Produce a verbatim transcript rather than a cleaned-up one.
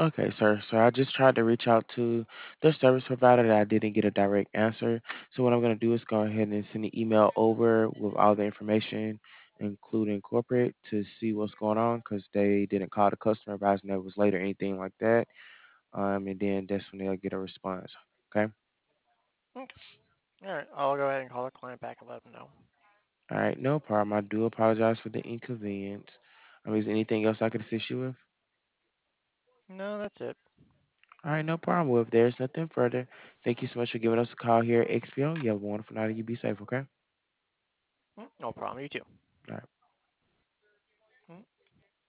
Okay, sir. So I just tried to reach out to the service provider that I didn't get a direct answer. So what I'm going to do is go ahead and send an email over with all the information, including corporate, to see what's going on because they didn't call the customer advising that it was late or anything like that. Um, and then that's when they'll get a response. Okay. Okay. All right. I'll go ahead and call the client back and let them know. All right. No problem. I do apologize for the inconvenience. Um, is there anything else I could assist you with? No, that's it. All right. No problem. Well, if there's nothing further, thank you so much for giving us a call here at X P O. You have a wonderful night and you be safe. Okay. Mm, no problem. You too. All right.